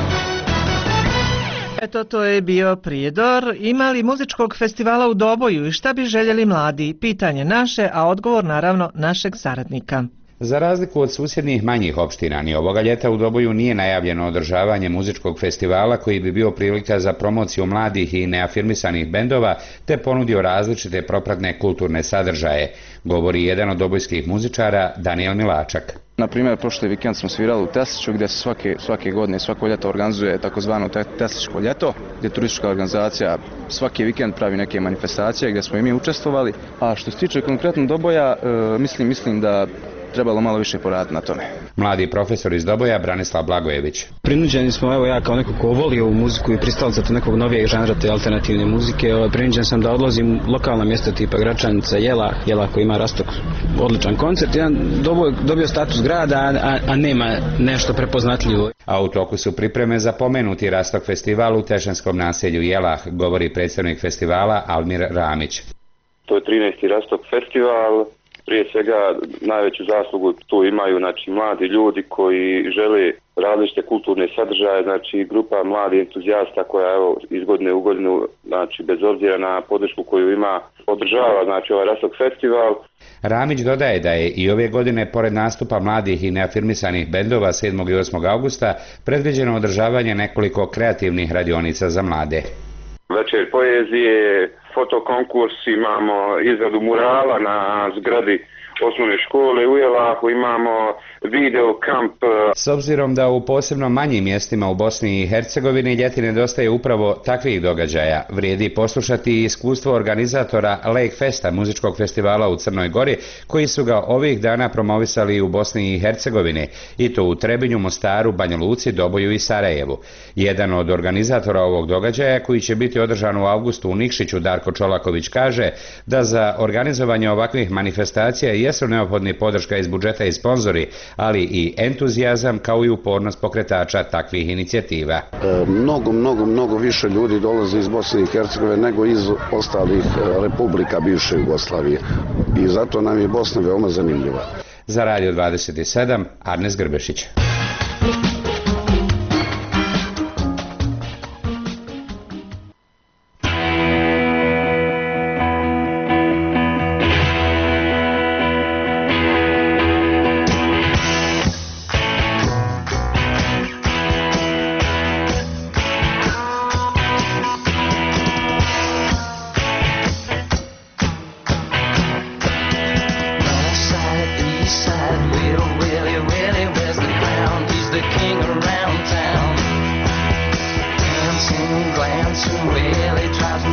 Eto, to je bio Prijedor. Ima li muzičkog festivala u Doboju i šta bi željeli mladi? Pitanje naše, a odgovor naravno našeg saradnika. Za razliku od susjednih manjih opština, ni ovoga ljeta u Doboju nije najavljeno održavanje muzičkog festivala koji bi bio prilika za promociju mladih i neafirmisanih bendova te ponudio različite propratne kulturne sadržaje, govori jedan od dobojskih muzičara Daniel Milačak. Na primjer, prošli vikend smo svirali u Tesliću gdje se svake, svake godine, svako ljeto organizuje takozvano Teslićko ljeto, gdje turistička organizacija svaki vikend pravi neke manifestacije gdje smo i mi učestvovali. A što se tiče konkretno Doboja, e, mislim, mislim da trebalo malo više poraditi na tome. Mladi profesor iz Doboja Branislav Blagojević. Prinuđeni smo, evo ja kao neko ko voli ovu muziku i pristalica te nekog novijeg žanra te alternativne muzike, prinuđen sam da odlazim u lokalna mjesta tipa Gračanica, Jela, Jela koji ima Rastok, odličan koncert, jedan Doboj dobio status grada, a, a nema nešto prepoznatljivo. A u toku su pripreme za pomenuti Rastok festival u Tešanskom naselju Jelah, govori predstavnik festivala Almir Ramić. To je trinaesti Rastok festival. Prije svega najveću zaslugu tu imaju znači mladi ljudi koji žele različite kulturne sadržaje, znači grupa mladih entuzijasta koja evo iz godine u godinu, znači bez obzira na podršku koju ima, održava znači ovaj Rastok festival. Ramić dodaje da je i ove godine pored nastupa mladih i neafirmisanih bendova sedmog i osmog augusta predviđeno održavanje nekoliko kreativnih radionica za mlade. Večer poezije, fotokonkurs, imamo izradu murala na zgradi osnovne škole u Jelahu, imamo video kamp. S obzirom da u posebno manjim mjestima u Bosni i Hercegovini ljeti nedostaje upravo takvih događaja, vrijedi poslušati iskustvo organizatora Lake Festa, muzičkog festivala u Crnoj Gori, koji su ga ovih dana promovisali u Bosni i Hercegovini, i to u Trebinju, Mostaru, Banja Luci, Doboju i Sarajevu. Jedan od organizatora ovog događaja, koji će biti održan u avgustu u Nikšiću, Darko Čolaković, kaže da za organizovanje ovakvih manifestacija jesu neophodni podrška iz budžeta i sponzori, ali i entuzijazam kao i upornost pokretača takvih inicijativa. E, mnogo, mnogo, mnogo više ljudi dolazi iz Bosne i Hercegovine nego iz ostalih republika bivše Jugoslavije i zato nam je Bosna veoma zanimljiva. Za Radio dvadeset sedam, Arnes Grbešić.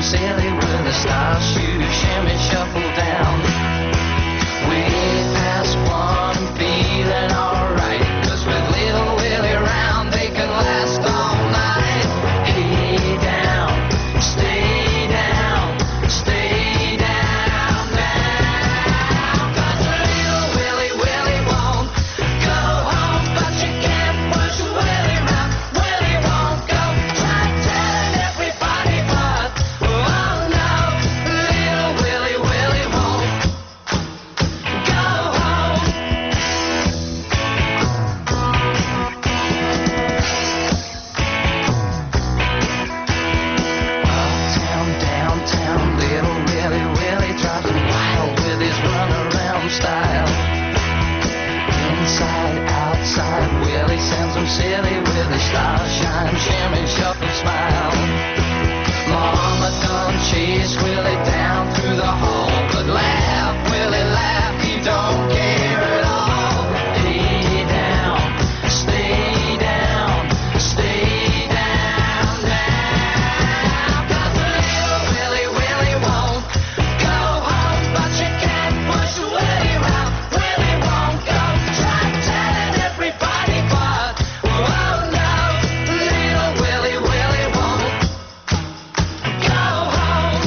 silly with the star shoes, shimmy shuffle down. Way past one, feeling alright, 'cause with little Willie round they can last all night. Hey down, stay down, stay down, down. 'Cause little Willie, Willie won't go home, but you can't push Willie round. Willie won't go. Try telling everybody, but oh no, little Willie, Willie won't go home. Uptown, downtown, little Willie, Willie drives him wild with his runaround style. Inside, outside, Willie sends him silly with his starshine, shimmy, shuffle, smile. Mama done chase Willie down through the hall, but laugh, Willie, laugh, he don't care at all. Hey down, stay down, stay down, down. 'Cause little Willie, Willie won't go home, but you can't push Willie round. Willie won't go. Try telling everybody, but oh no, little Willie, Willie won't go home.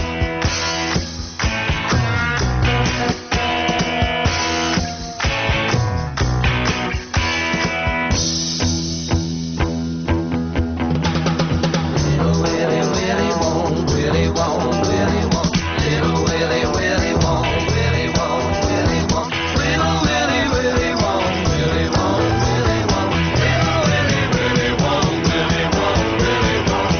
Little Willie, Willie won't, Willie won't, Willie won't. Little Willie, Willie won't, Willie won't, Willie won't. Little Willie, Willie won't, Willie won't, Willie won't. Little Willie, Willie won't, Willie won't, Willie won't.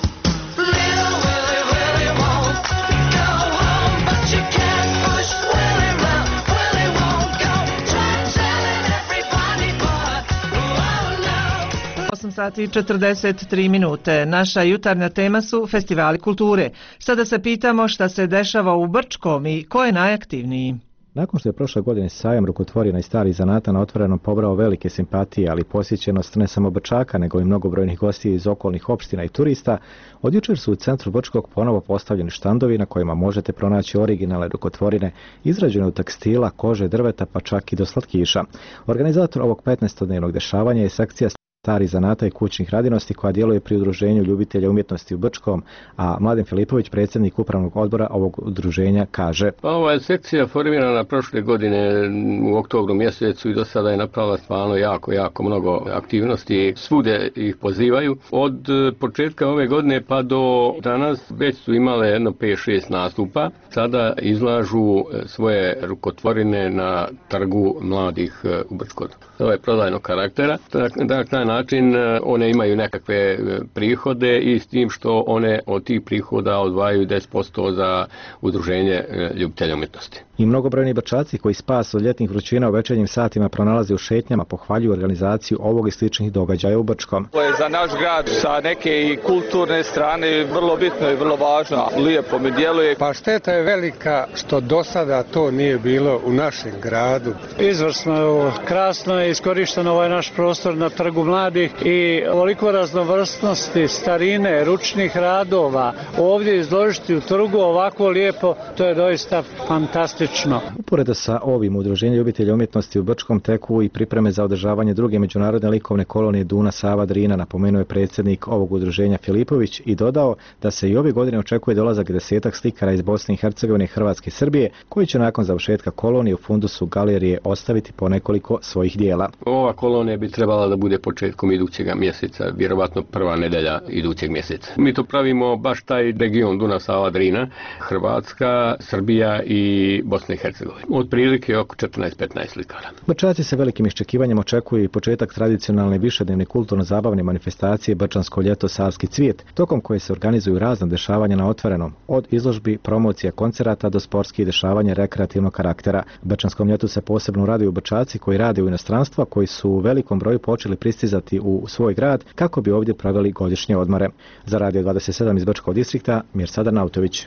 Little Willie, Willie won't go home, but you can't push Willie round. Willie won't go. Try telling everybody, but oh no. osam sati i četrdeset tri minute. Naša jutarnja tema su festivali kulture. Sada se pitamo šta se dešava u Brčkom i ko je najaktivniji. Nakon što je prošle godine sajam rukotvorina i starih zanata na otvorenom pobrao velike simpatije, ali posjećenost ne samo Brčaka, nego i mnogobrojnih gostija iz okolnih opština i turista, od jučer su u centru Brčkog ponovo postavljeni štandovi na kojima možete pronaći originalne rukotvorine izrađene u tekstila, kože, drveta, pa čak i do slatkiša. Organizator ovog petnaestodnevnog dešavanja je sekcija starih zanata i kućnih radinosti koja djeluje pri udruženju ljubitelja umjetnosti u Brčkom, a Mladen Filipović, predsjednik upravnog odbora ovog udruženja, kaže: Pa ova je sekcija formirana prošle godine u oktobru mjesecu i do sada je napravila stvarno jako, jako mnogo aktivnosti. Svude ih pozivaju. Od početka ove godine pa do danas već su imale jedno pet šest nastupa. Sada izlažu svoje rukotvorine na trgu mladih u Brčkotu. To je prodajnog karaktera. Dakle, na način one imaju nekakve prihode i s tim što one od tih prihoda odvajaju deset posto za udruženje ljubitelja umjetnosti. I mnogobrojni Brčaci koji spas od ljetnih vrućina u večernjim satima pronalaze u šetnjama pohvaljuju organizaciju ovog i sličnih događaja u Brčkom. Ovo je za naš grad sa neke i kulturne strane vrlo bitno i vrlo važno. Lijepo mi djeluje. Pa šteta je velika što do sada to nije bilo u našem gradu. Izvrsno, krasno je iskorišteno ovaj naš prostor na trgu mladih i ovoliko raznovrstnosti, starine, ručnih radova ovdje izložiti u trgu ovako lijepo, to je doista fantastično. Uporedo sa ovim udruženjem ljubitelja umjetnosti u Brčkom teku i pripreme za održavanje druge međunarodne likovne kolonije Duna Sava Drina, napomenuo je predsjednik ovog udruženja Filipović i dodao da se i ove godine očekuje dolazak desetak slikara iz Bosne i Hercegovine, Hrvatske i Srbije, koji će nakon završetka kolonije u fundusu galerije ostaviti po nekoliko svojih dijela. Ova kolonija bi trebala da bude početkom idućeg mjeseca, vjerovatno prva nedelja idućeg mjeseca. Mi to pravimo baš taj region Dunav, Sava, Drina, Hrvatska, Srbija i Bosna i Hercegovina. Otprilike oko četrnaest petnaest slikara. Brčaci se velikim iščekivanjem očekuju i početak tradicionalne višednevne kulturno-zabavne manifestacije Brčansko ljeto Savski cvijet, tokom koje se organizuju razna dešavanja na otvorenom, od izložbi, promocija, koncerata do sportskih dešavanja rekreativnog karaktera. Brčanskom ljetu se posebno raduju Brčaci koji rade u inostranstvu, koji su u velikom broju počeli pristizati u svoj grad kako bi ovdje proveli godišnje odmore. Za Radio dvadeset sedam iz Brčkog distrikta, Mirsada Nautović.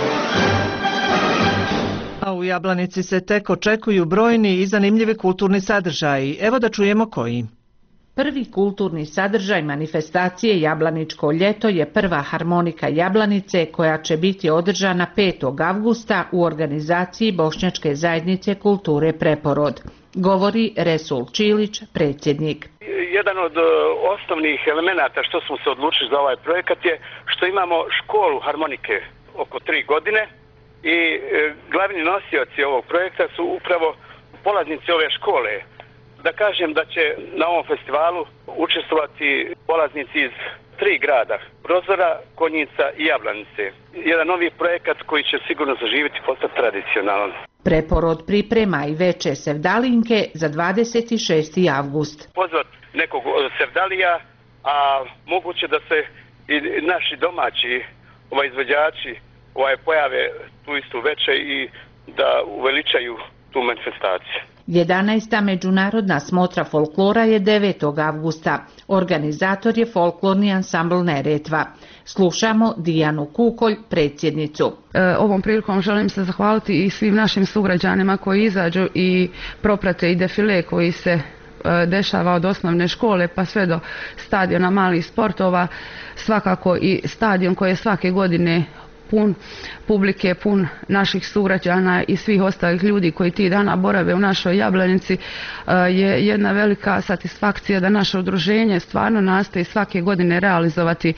A u Jablanici se tek očekuju brojni i zanimljivi kulturni sadržaji. Evo da čujemo koji. Prvi kulturni sadržaj manifestacije Jablaničko ljeto je prva harmonika Jablanice koja će biti održana petog avgusta u organizaciji Bošnjačke zajednice kulture Preporod. Govori Resul Čilić, predsjednik. Jedan od osnovnih elemenata što smo se odlučili za ovaj projekat je što imamo školu harmonike oko tri godine i glavni nosioci ovog projekta su upravo polaznici ove škole. Da kažem da će na ovom festivalu učestvovati polaznici iz tri grada, Brozora, Konjica i Jablanice. Jedan novi projekat koji će sigurno zaživjeti i postati tradicionalan. Preporod priprema i veće sevdalinke za dvadeset šesti avgust. Pozvat nekog od sevdalija, a moguće da se i naši domaći ovaj, izvođači ovaj, pojave tu istu veče i da uveličaju tu manifestaciju. jedanaesta međunarodna smotra folklora je devetog avgusta. Organizator je folklorni ansambl Neretva. Slušamo Dijanu Kukolj, predsjednicu. E, ovom prilikom želim se zahvaliti i svim našim sugrađanima koji izađu i proprate i defile koji se e, dešava od osnovne škole pa sve do stadiona malih sportova. Svakako i stadion koji je svake godine pun publike, pun naših sugrađana i svih ostalih ljudi koji ti dana borave u našoj Jablanici je jedna velika satisfakcija da naše udruženje stvarno nastoji svake godine realizovati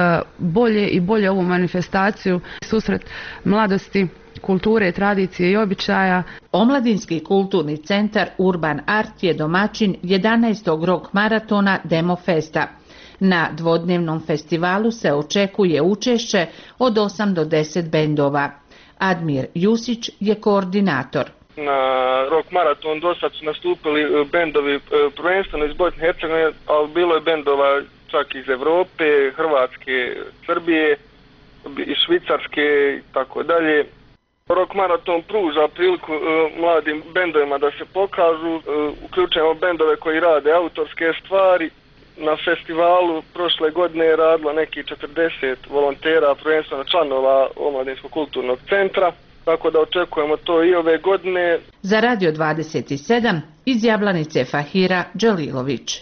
bolje i bolje ovu manifestaciju, susret mladosti, kulture, tradicije i običaja. Omladinski kulturni centar Urban Art je domaćin jedanaestog rock maratona Demo Festa. Na dvodnevnom festivalu se očekuje učešće od osam do deset bendova. Admir Jusić je koordinator. Na rock maraton do sad su nastupili bendovi prvenstveno iz Bosne i Hercegovine, ali bilo je bendova čak iz Evrope, Hrvatske, Srbije, iz Švicarske i tako dalje. Rock maraton pruža priliku uh, mladim bendovima da se pokažu, uh, uključujemo bendove koji rade autorske stvari. Na festivalu prošle godine je radilo neki četrdeset volontera, prvenstveno članova Omladinskog kulturnog centra, tako da očekujemo to i ove godine. Za Radio dvadeset sedam iz Jablanice Fahira Đelilović.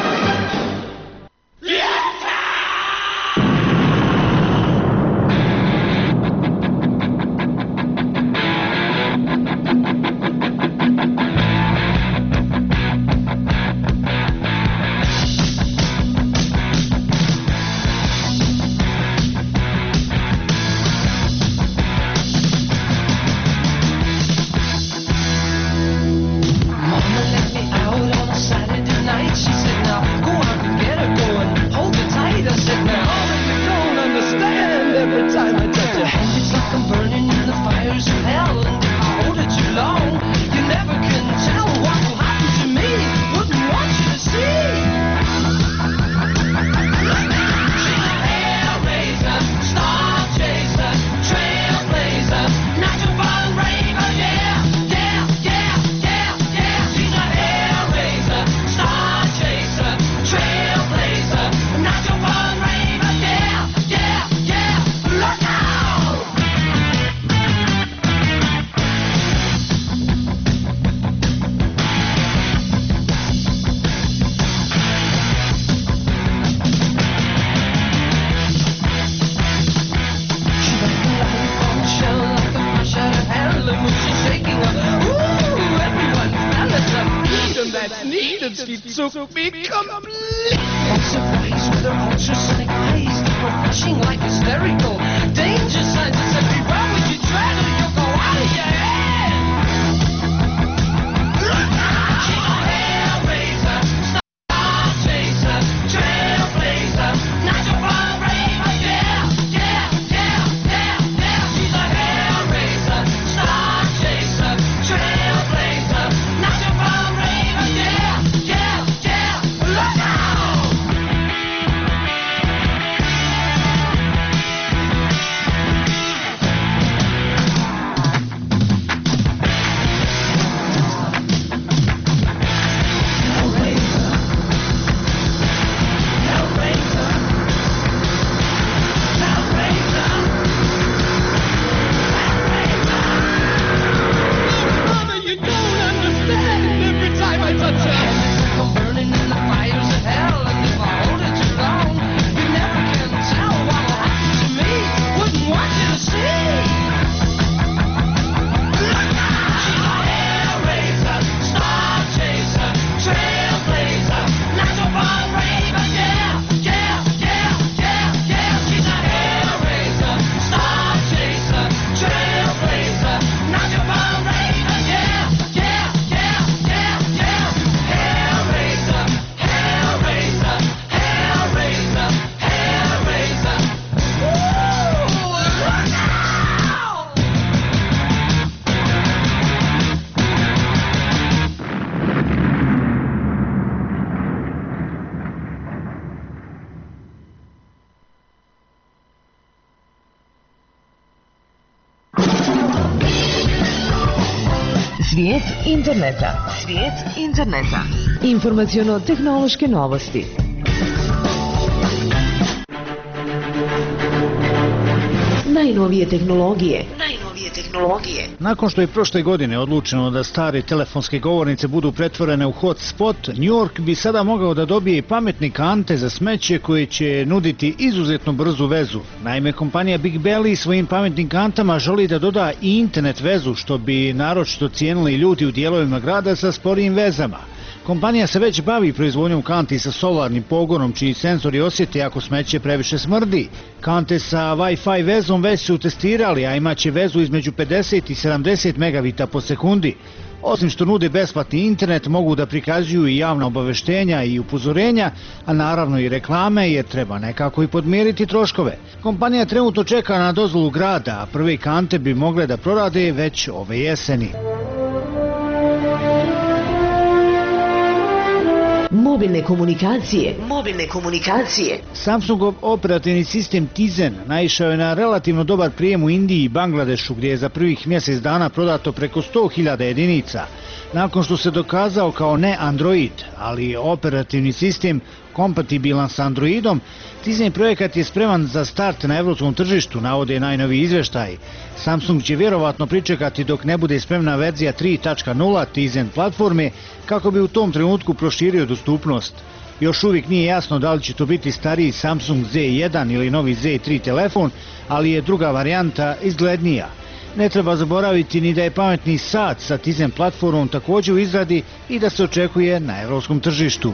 took me complete. I'm surprised with her ultrasonic eyes, refreshing like hysterical. Danger signs is everywhere when you try to, you'll go out of your head. Look out! She's a hellraiser, star chaser, trailblazer, natural born raver, yeah, yeah, yeah, yeah, yeah. She's a hellraiser, star chaser, trailblazer, natural born raver, yeah, yeah, yeah. Look out! Svijet interneta. Svijet interneta. Informaciono-tehnološke novosti. Najnovije tehnologije. Najnovije tehnologije. Nakon što je prošle godine odlučeno da stare telefonske govornice budu pretvorene u hotspot, New York bi sada mogao da dobije i pametne kante za smeće koje će nuditi izuzetno brzu vezu. Naime, kompanija Big Belly svojim pametnim kantama želi da doda i internet vezu, što bi naročito cijenili ljudi u dijelovima grada sa sporijim vezama. Kompanija se već bavi proizvodnjom kanti sa solarnim pogonom, čiji senzori osjete ako smeće previše smrdi. Kante sa Wi-Fi vezom već su testirali, a imaće vezu između pedeset i sedamdeset megabita po sekundi. Osim što nude besplatni internet, mogu da prikazuju i javna obaveštenja i upozorenja, a naravno i reklame, jer treba nekako i podmiriti troškove. Kompanija trenutno čeka na dozvolu grada, a prve kante bi mogle da prorade već ove jeseni. Mobilne komunikacije. Mobilne komunikacije. Samsungov operativni sistem Tizen naišao je na relativno dobar prijem u Indiji i Bangladešu, gdje je za prvih mjesec dana prodato preko sto hiljada jedinica. Nakon što se dokazao kao ne Android, ali operativni sistem kompatibilan sa Androidom, Tizen projekat je spreman za start na evropskom tržištu, navode najnoviji izveštaj. Samsung će vjerovatno pričekati dok ne bude spremna verzija tri tačka nula Tizen platforme, kako bi u tom trenutku proširio dostupnost. Još uvijek nije jasno da li će to biti stariji Samsung Z jedan ili novi Z tri telefon, ali je druga varijanta izglednija. Ne treba zaboraviti ni da je pametni sat sa Tizen platformom također u izradi i da se očekuje na evropskom tržištu.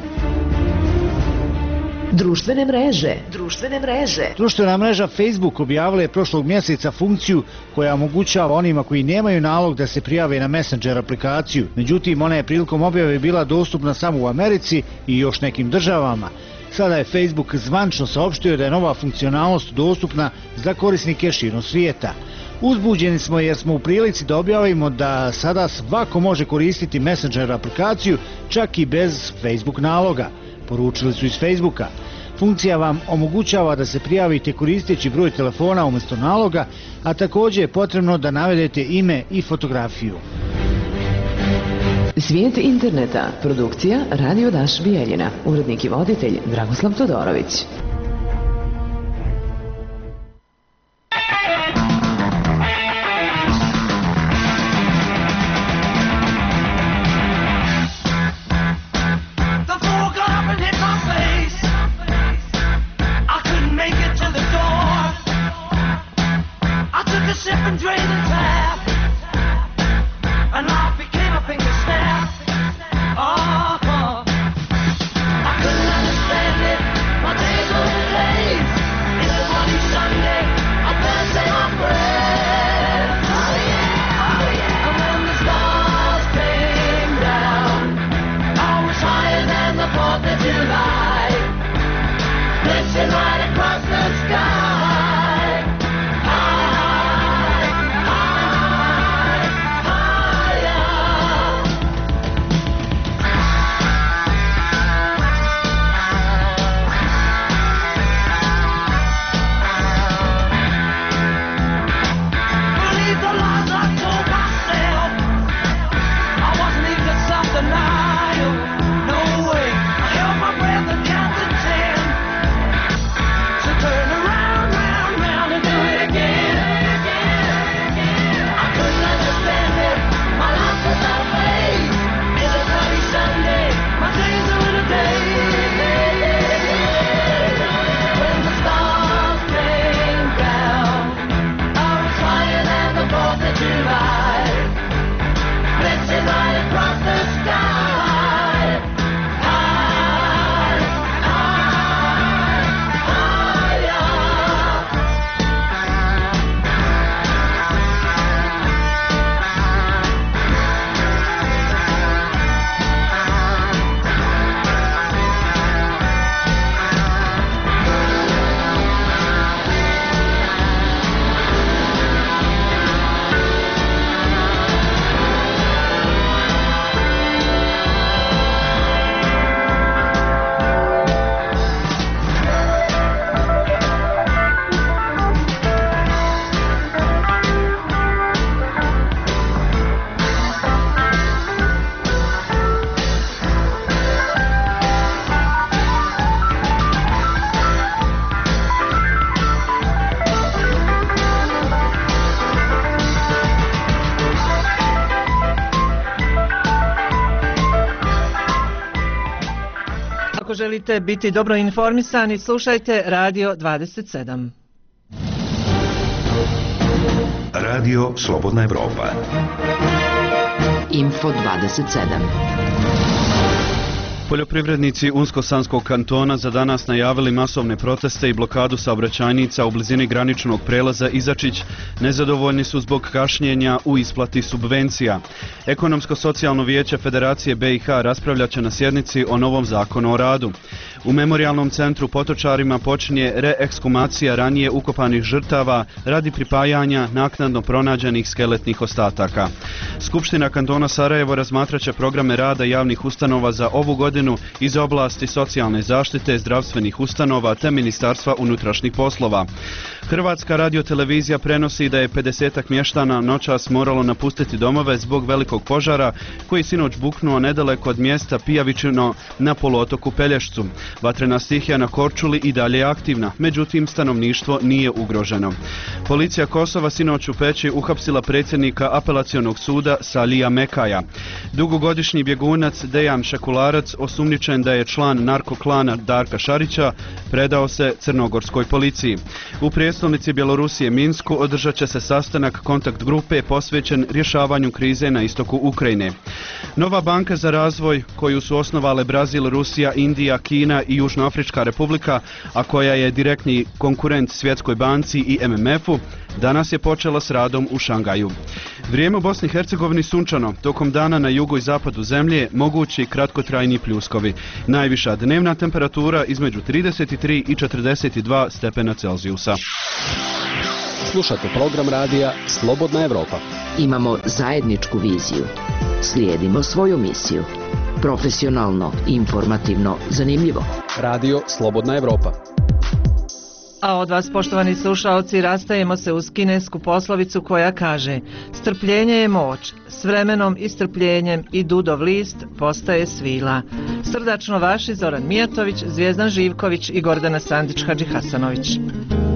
Društvene mreže. Društvene mreže. Društvena mreža Facebook objavila je prošlog mjeseca funkciju koja omogućava onima koji nemaju nalog da se prijave na Messenger aplikaciju. Međutim, ona je prilikom objave bila dostupna samo u Americi i još nekim državama. Sada je Facebook zvančno saopštio da je nova funkcionalnost dostupna za korisnike širom svijeta. Uzbuđeni smo jer smo u prilici da objavimo da sada svako može koristiti Messenger aplikaciju čak i bez Facebook naloga, poručili su iz Facebooka. Funkcija vam omogućava da se prijavite koristeći broj telefona umjesto naloga, a također je potrebno da navedete ime i fotografiju. Svijet interneta. Produkcija Radio Daš Bijeljina. Urednik i voditelj Dragoslav Todorović. Right across the sky, high, high. Ako želite biti dobro informisani, slušajte Radio dvadeset sedam. Radio Slobodna Evropa. Info dvadeset sedam. Poljoprivrednici Unsko-Sanskog kantona za danas najavili masovne proteste i blokadu saobraćajnica u blizini graničnog prelaza Izačić. Nezadovoljni su zbog kašnjenja u isplati subvencija. Ekonomsko-socijalno vijeće Federacije B i H raspravljaće na sjednici o novom zakonu o radu. U memorijalnom centru Potočarima počinje reekskumacija ranije ukopanih žrtava radi pripajanja naknadno pronađenih skeletnih ostataka. Skupština kantona Sarajevo razmatraće programe rada javnih ustanova za ovu godinu iz oblasti socijalne zaštite, zdravstvenih ustanova te Ministarstva unutrašnjih poslova. Hrvatska radiotelevizija prenosi da je pedesetak mještana noćas moralo napustiti domove zbog velikog požara koji sinoć buknuo nedaleko od mjesta Pijavičino na poluotoku Pelješcu. Vatrena stihija na Korčuli i dalje je aktivna, međutim stanovništvo nije ugroženo. Policija Kosova sinoć u Peći uhapsila predsjednika apelacionog suda Salija Mekaja. Dugogodišnji bjegunac Dejan Šekularac, osumnjičen da je član narkoklana Darka Šarića, predao se crnogorskoj policiji. U prijestolnici Bjelorusije Minsku održat će se sastanak kontakt grupe posvećen rješavanju krize na istoku Ukrajine. Nova banka za razvoj, koju su osnovale Brazil, Rusija, Indija, Kina i Južnoafrička republika, a koja je direktni konkurent Svjetskoj banci i M M F-u, danas je počela s radom u Šangaju. Vrijeme u Bosni i Hercegovini sunčano, tokom dana na jugu i zapadu zemlje mogući kratkotrajni pljuskovi. Najviša dnevna temperatura između trideset tri i četrdeset dva stepena Celzijusa. Slušate program radija Slobodna Evropa. Imamo zajedničku viziju. Slijedimo svoju misiju. Profesionalno, informativno, zanimljivo. Radio Slobodna Evropa. A od vas, poštovani slušaoci, rastajemo se uz kinesku poslovicu koja kaže: strpljenje je moć, s vremenom i strpljenjem i dudov list postaje svila. Srdačno vaši Zoran Mijatović, Zvijezdan Živković i Gordana Sandić Hadžihasanović.